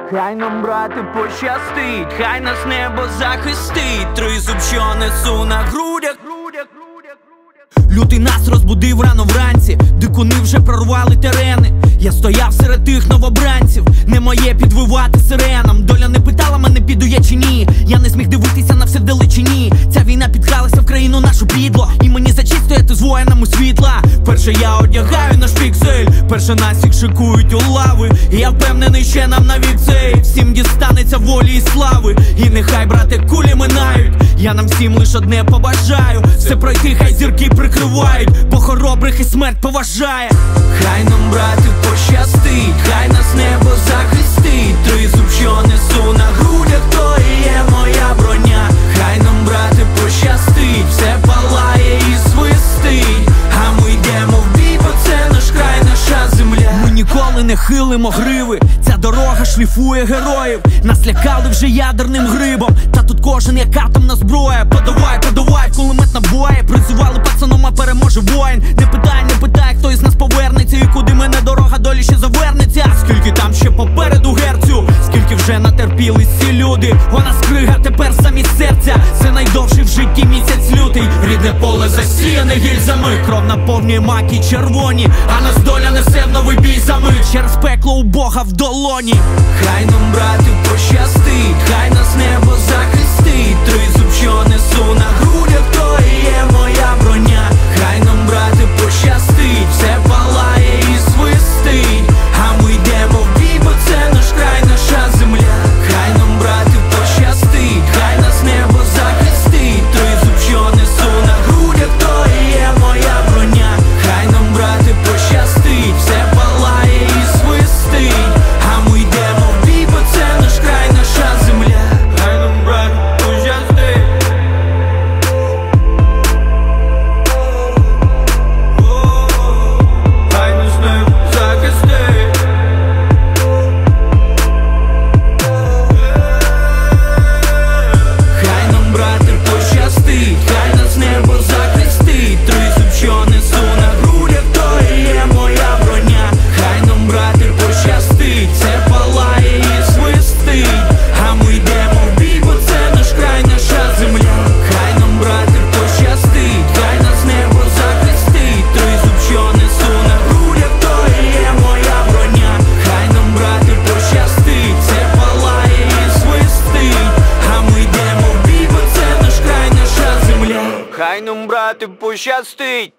Хай нам, брате, пощастить, хай нас небо захистить, тризуб, що несу на грудях. Лютий нас розбудив рано вранці, дикуни вже прорвали терени. Я стояв серед тих новобранців, не моє підвивати сиренам. Доля не питала мене, піду я чи ні. Я не зміг дивитися на все вдалечині. Ця війна підкралася в країну нашу підло, і мені за честь стояти з воїнами світла. Перше я одягаю наш піксель, перше нас їх шикують у лави. І я впевнений, ще нам навік цей всім дістанеться волі і слави. І нехай, брате, кулі минають, я нам всім лиш одне побажаю: все пройти, хай зірки прикривають, бо хоробрих і смерть поважає. Хай нам, брате, пощастить, хай нас небо захистить, тризуб, що несу на грудях, то і є моя броня. Хай нам, брате, пощастить, все палає і свистить, а ми йдемо в бій, бо це наш край, наша земля. Ми ніколи не хилимо гриви, ця дорога шліфує героїв. Нас лякали вже ядерним грибом, та тут кожен як атомна зброя. Подавай, подавай, кулемет набої, призивали пацаном, а переможе воїн. Не питай, хто із нас повернеться, і куди мене дорога долі ще завернеться. Скільки там ще попереду герцю, скільки вже натерпілись ці люди. Вона скрига тепер замість серця, це найдовший в житті місяць лютий. Рідне поле засіяне гільзами, кров наповнює маки червоні, а нас доля несе в новий бій за мить, через пекло у Бога в долоні. Хай нам, брате, пощастить, хай нас небо захистить, тризуб, що несу на грудях, то і є моя броня. Хай нам, брате, пощастить, все палає і свистить, а ми йдемо в бій, бо це наш край, наша земля. Хай нам, брате, пощастить, хай нас небо захистить, тризуб, що несу на грудях, то і є моя броня. Хай нам, брате, пощастить, все палає і свистить, а ми йдемо в бій, бо це наш край, наша земля. Хай нам, брате, пощастить. Хай нас небо захистить. Хай нам, брате, пощастить, хай нас небо захистить, тризуб, що несу на грудях, то і є моя броня. Хай нам, брате, пощастить, все палає і свистить, а ми йдемо в бій, бо це наш край, наша земля. Хай нам, брате, пощастить, хай нас небо захистить, тризуб, що несу на грудях, то і є моя броня. Хай нам, брате, пощастить, все палає і свистить, а ми йдемо в бій, бо це наш край, наша земля. Хай нам, брате, пощастить.